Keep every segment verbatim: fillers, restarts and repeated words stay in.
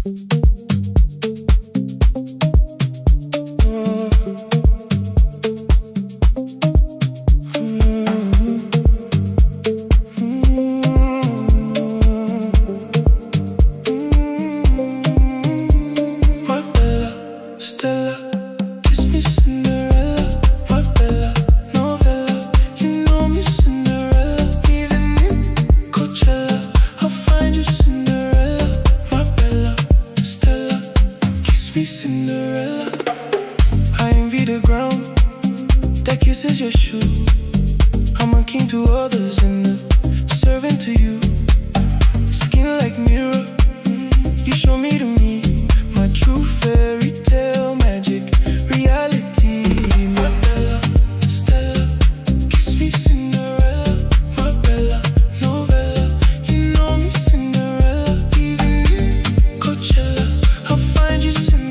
Cinderella, I envy the ground that kisses your shoe. I'm a king to others and a servant to you. Skin like mirror, you show me to me my true fairy tale magic reality. My Bella, Stella, kiss me Cinderella. My Bella, novella, you know me Cinderella. Even in Coachella, I'll find you Cinderella.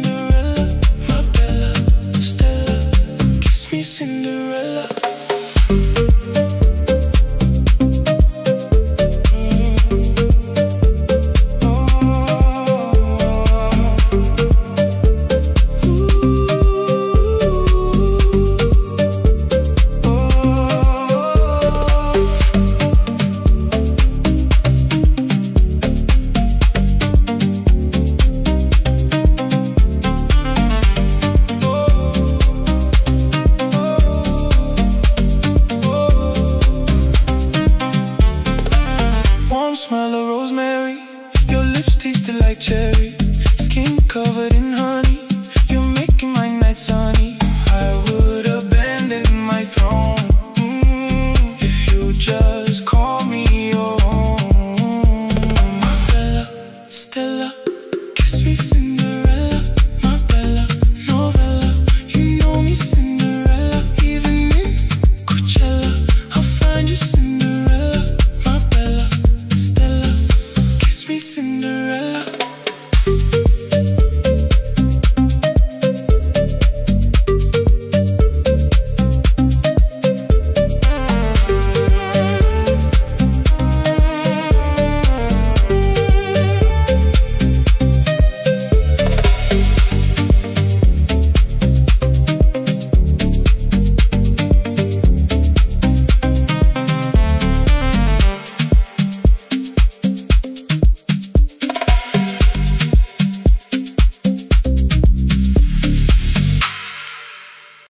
Cinderella. Smell of rosemary, your lips tasted like cherry, skin covered in honey, you're making my night sunny. I would abandon my throne mm, if you just call me your own. My Bella, Stella, kiss me.